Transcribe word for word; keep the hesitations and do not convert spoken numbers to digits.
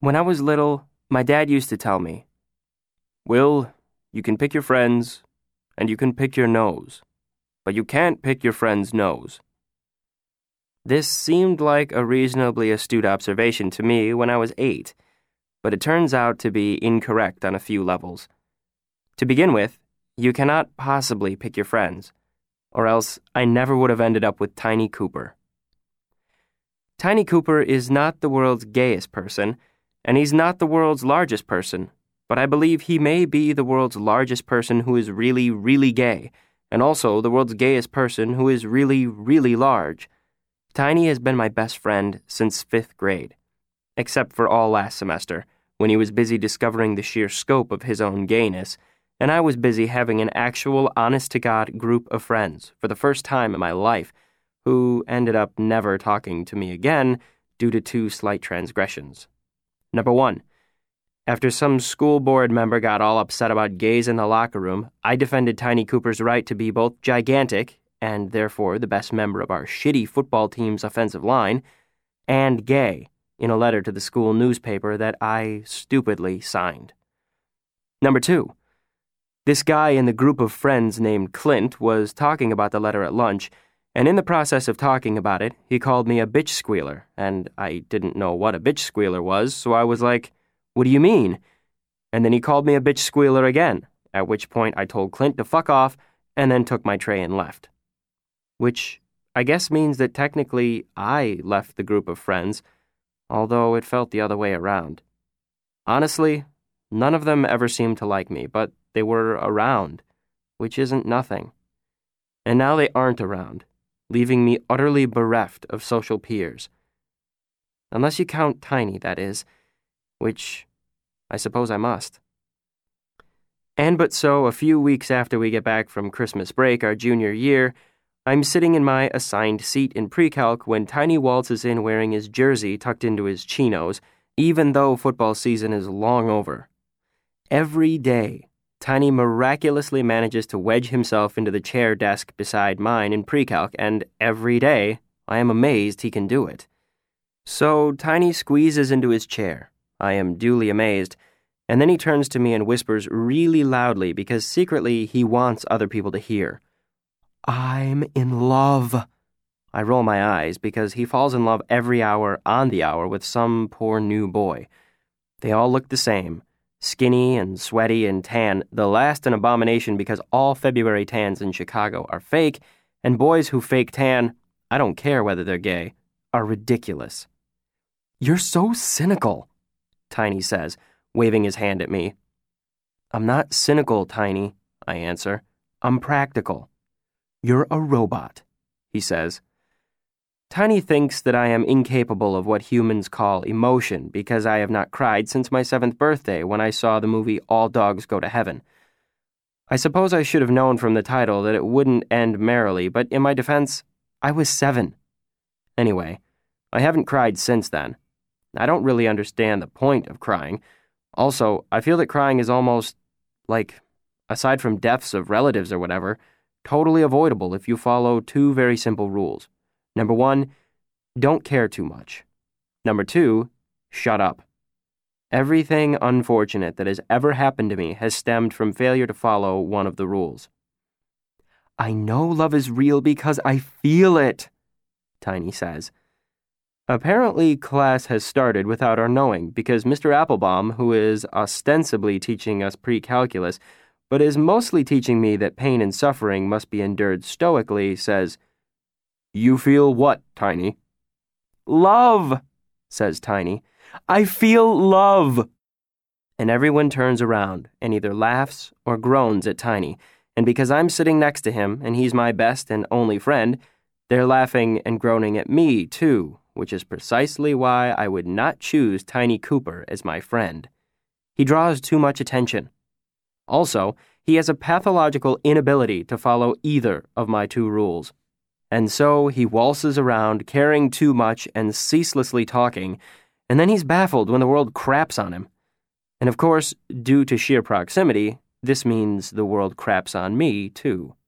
When I was little, my dad used to tell me, Will, you can pick your friends, and you can pick your nose, but you can't pick your friend's nose. This seemed like a reasonably astute observation to me when I was eight, but it turns out to be incorrect on a few levels. To begin with, you cannot possibly pick your friends, or else I never would have ended up with Tiny Cooper. Tiny Cooper is not the world's gayest person, and he's not the world's largest person, but I believe he may be the world's largest person who is really, really gay, and also the world's gayest person who is really, really large. Tiny has been my best friend since fifth grade, except for all last semester, when he was busy discovering the sheer scope of his own gayness, and I was busy having an actual, honest-to-God group of friends for the first time in my life, who ended up never talking to me again due to two slight transgressions. Number one, after some school board member got all upset about gays in the locker room, I defended Tiny Cooper's right to be both gigantic, and therefore the best member of our shitty football team's offensive line, and gay, in a letter to the school newspaper that I stupidly signed. Number two, this guy in the group of friends named Clint was talking about the letter at lunch, and in the process of talking about it, he called me a bitch squealer, and I didn't know what a bitch squealer was, so I was like, "What do you mean?" And then he called me a bitch squealer again, at which point I told Clint to fuck off, and then took my tray and left. Which I guess means that technically I left the group of friends, although it felt the other way around. Honestly, none of them ever seemed to like me, but they were around, which isn't nothing. And now they aren't around, leaving me utterly bereft of social peers. Unless you count Tiny, that is, which I suppose I must. And but so, a few weeks after we get back from Christmas break our junior year, I'm sitting in my assigned seat in pre-calc when Tiny waltzes in wearing his jersey tucked into his chinos, even though football season is long over. Every day, Tiny miraculously manages to wedge himself into the chair desk beside mine in pre-calc, and every day, I am amazed he can do it. So Tiny squeezes into his chair. I am duly amazed, and then he turns to me and whispers really loudly because secretly he wants other people to hear. "I'm in love." I roll my eyes because he falls in love every hour on the hour with some poor new boy. They all look the same, skinny and sweaty and tan, the last an abomination because all February tans in Chicago are fake, and boys who fake tan, I don't care whether they're gay, are ridiculous. "You're so cynical," Tiny says, waving his hand at me. "I'm not cynical, Tiny," I answer. "I'm practical." "You're a robot," he says. Tiny thinks that I am incapable of what humans call emotion because I have not cried since my seventh birthday when I saw the movie All Dogs Go to Heaven. I suppose I should have known from the title that it wouldn't end merrily, but in my defense, I was seven. Anyway, I haven't cried since then. I don't really understand the point of crying. Also, I feel that crying is almost, like, aside from deaths of relatives or whatever, totally avoidable if you follow two very simple rules. Number one, don't care too much. Number two, shut up. Everything unfortunate that has ever happened to me has stemmed from failure to follow one of the rules. "I know love is real because I feel it," Tiny says. Apparently, class has started without our knowing because Mister Applebaum, who is ostensibly teaching us pre-calculus, but is mostly teaching me that pain and suffering must be endured stoically, says, "You feel what, Tiny?" "Love," says Tiny. "I feel love." And everyone turns around and either laughs or groans at Tiny, and because I'm sitting next to him and he's my best and only friend, they're laughing and groaning at me, too, which is precisely why I would not choose Tiny Cooper as my friend. He draws too much attention. Also, he has a pathological inability to follow either of my two rules. And so he waltzes around, caring too much and ceaselessly talking, and then he's baffled when the world craps on him. And of course, due to sheer proximity, this means the world craps on me, too.